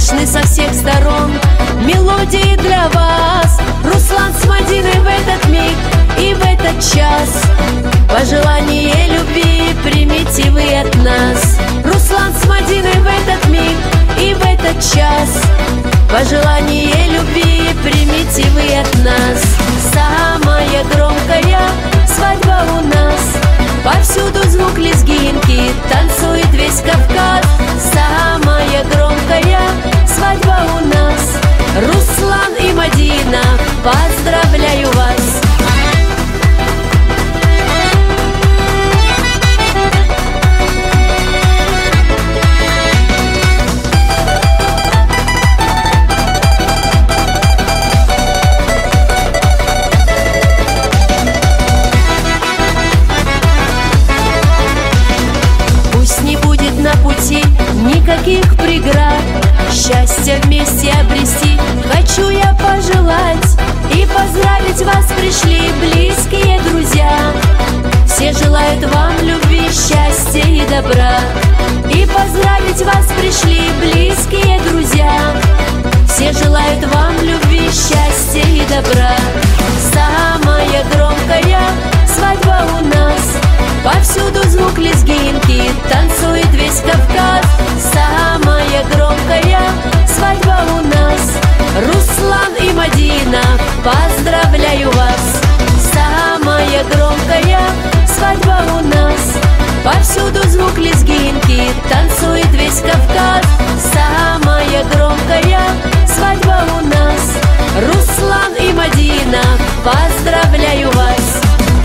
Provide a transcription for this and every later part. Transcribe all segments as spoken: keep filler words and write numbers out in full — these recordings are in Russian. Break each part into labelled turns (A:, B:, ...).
A: слышны со всех сторон мелодии для вас. Руслан с Мадиной в этот миг и в этот час. Пожелание любви примите вы от нас. Руслан с Мадиной в этот миг и в этот час. Пожелание любви примите вы от нас. Самая громкая свадьба у нас. Повсюду звук лезгинки, танцует весь Кавказ. Самая громкая свадьба у нас. Руслан и Мадина, поздравляю вас. Никаких преград, счастья вместе обрести хочу я пожелать. И поздравить вас пришли близкие друзья. Все желают вам любви, счастья и добра. И поздравить вас пришли близкие друзья. Все желают вам любви, счастья и добра. Самая громкая свадьба у нас. Повсюду звук лезгинки, танцует весь Кавказ. Самая громкая свадьба у нас. Руслан и Мадина, поздравляю вас. Самая громкая свадьба у нас. Повсюду звук лезгинки, танцует весь Кавказ. Самая громкая свадьба у нас. Руслан и Мадина, поздравляю вас.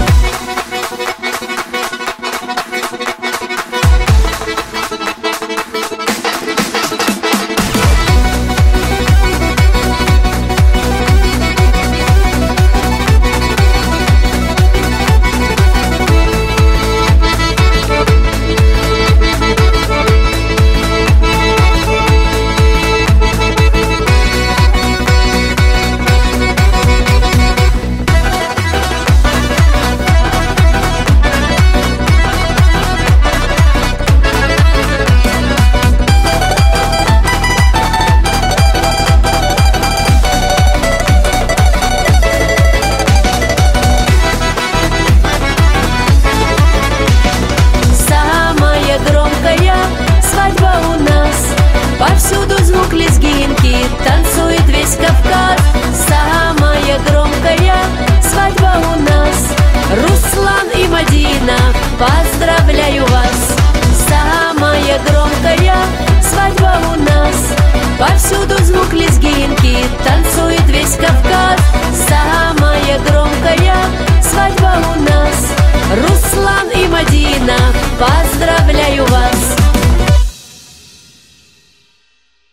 A: Повсюду звук лезгинки, танцует весь Кавказ. Самая громкая свадьба у нас. Руслан и Мадина, поздравляю вас. Самая громкая свадьба у нас. Повсюду звук лезгинки, танцует весь Кавказ. Самая громкая свадьба у нас. Руслан и Мадина, поздравляю вас.